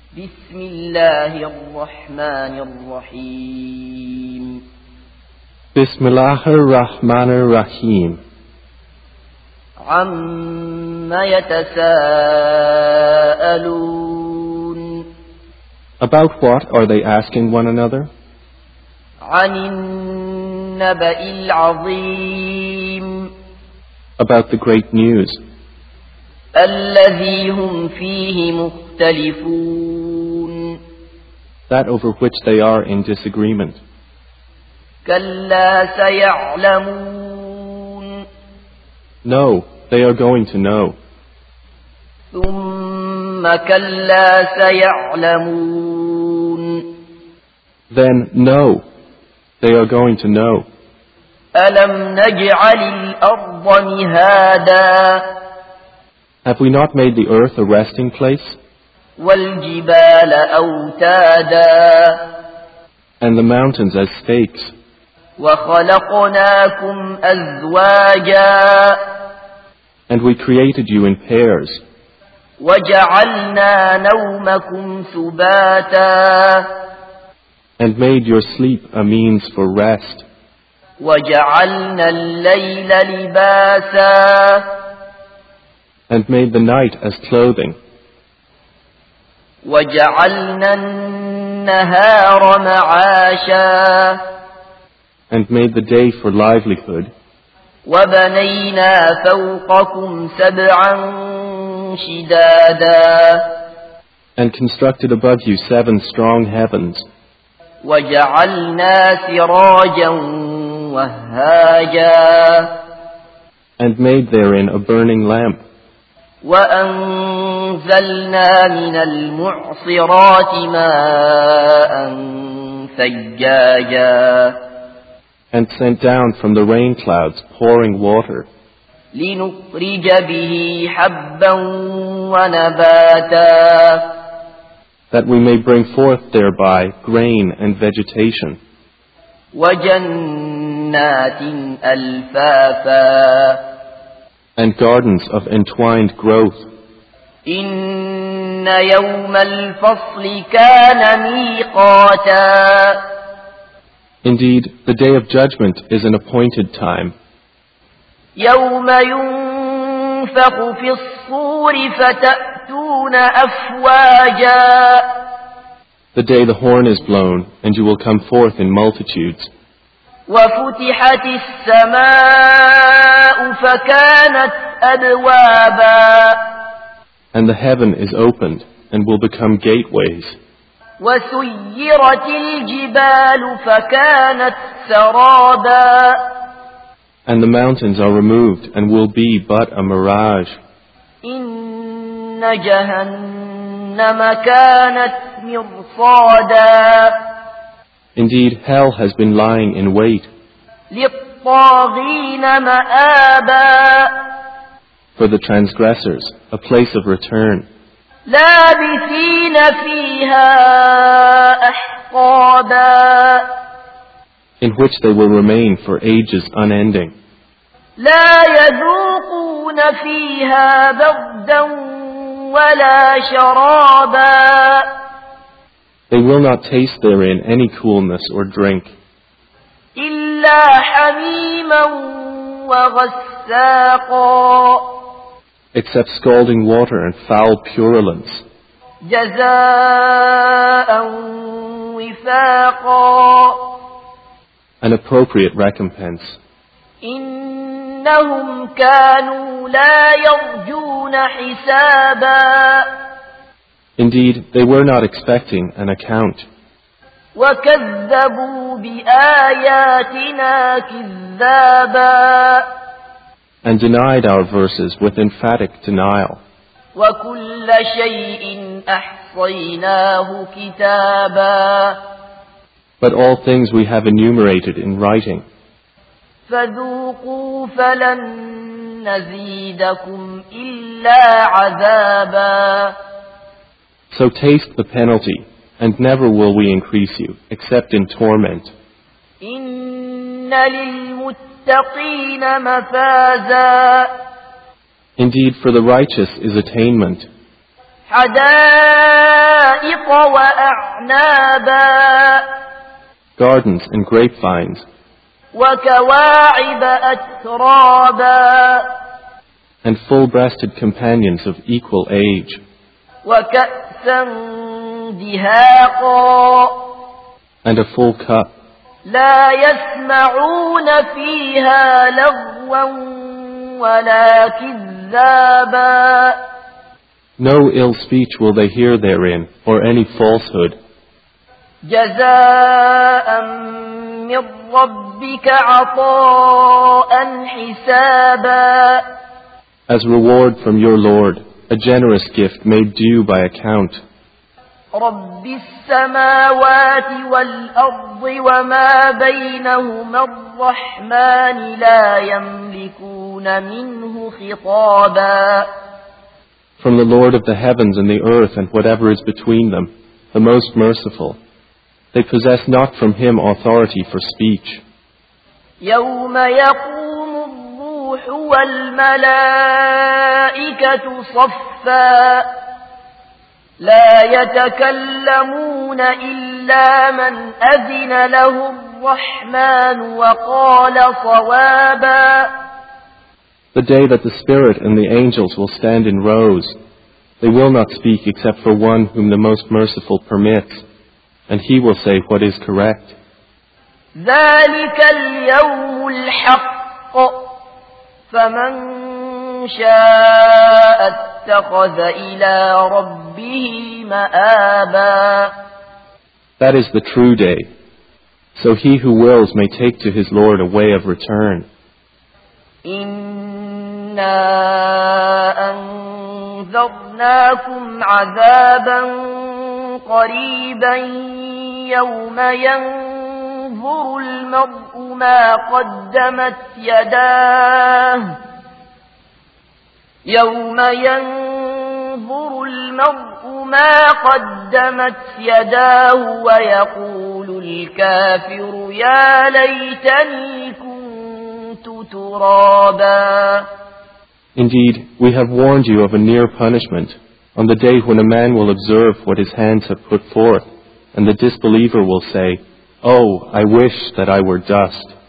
بسم الله الرحمن الرحيم بسم الله الرحمن الرحيم عَمَّ يتساءلون About what are they asking one another? عن النبأ العظيم About the great news الذي هم فيه مختلفون that over which they are in disagreement. كلا سيعلمون No, they are going to know. ثم كلا سيعلمون Then no, they are going to know. ألم نجعل الأرض مهادا Have we not made the earth a resting place, والجبال أوتادا and the mountains as stakes, وخلقناكم أزواجا and we created you in pairs, وجعلنا نومكم سباتا and made your sleep a means for rest, وجعلنا الليل لباسا and made the night as clothing, وجعلنا النهار معاشا and made the day for livelihood, وبنينا فوقكم سبعا شدادا and constructed above you 7 strong heavens, وجعلنا سراجا وهاجا and made therein a burning lamp, وأنزلنا من المعصرات ماء ثجاجا and sent down from the rain clouds pouring water, لنخرج به حبا ونباتا that we may bring forth thereby grain and vegetation, وجنات ألفافا and gardens of entwined growth. إن يوم الفصل كان ميقاتا Indeed, the day of judgment is an appointed time, يوم ينفخ في الصور فتأتون أفواجا the day the horn is blown, and you will come forth in multitudes, وفتحت السماء فكانت أبوابا and the heaven is opened, and will become gateways, وسيرت الجبال فكانت سرابا and the mountains are removed, and will be but a mirage. إن جهنم كانت مرصادا Indeed, hell has been lying in wait للطاغين مآبا for the transgressors, a place of return, لابثين فيها أحقابا in which they will remain for ages unending. لا يذوقون فيها بردا ولا شرابا They will not taste therein any coolness or drink, إلا حميما وغساقا except scalding water and foul purulence, جزاء وفاقا an appropriate recompense. إنهم كانوا لا يرجون حسابا Indeed, they were not expecting an account, وكذبوا بآياتنا كذابا and denied our verses with emphatic denial. وكل شيء أحصيناه كتابا But all things we have enumerated in writing. فذوقوا فلن نزيدكم إلا عذابا So taste the penalty, and never will we increase you, except in torment. إن للمتقين مفازا Indeed, for the righteous is attainment, حدائق وأعنابا gardens and grapevines, وكواعب أترابا and full-breasted companions of equal age, وكأسا دهاقا and a full cup. لا يسمعون فيها لغوا ولا كذابا No ill speech will they hear therein, or any falsehood. جزاء من ربك عطاء حسابا As reward from your Lord, a generous gift made due by account. رب السماوات والأرض وما بينهما الرحمن لا يملكون منه خطابا From the Lord of the heavens and the earth and whatever is between them, the most merciful. They possess not from him authority for speech. يوم يقوم الروح والملائكة صفا لا يتكلمون إلا من أذن له الرحمن وقال صوابا The day that the Spirit and the angels will stand in rows, they will not speak except for one whom the most merciful permits, and he will say what is correct. ذلك اليوم الحق فمن شاء اتخذ إلى ربه مآبا That is the true day. So he who wills may take to his Lord a way of return. إنا أنذرناكم عذابا قريبا يوم ينظر المرء ما قدمت يداه ويقول الكافر يا ليتني كنت ترابا Indeed, we have warned you of a near punishment on the day when a man will observe what his hands have put forth, and the disbeliever will say, "Oh, I wish that I were dust."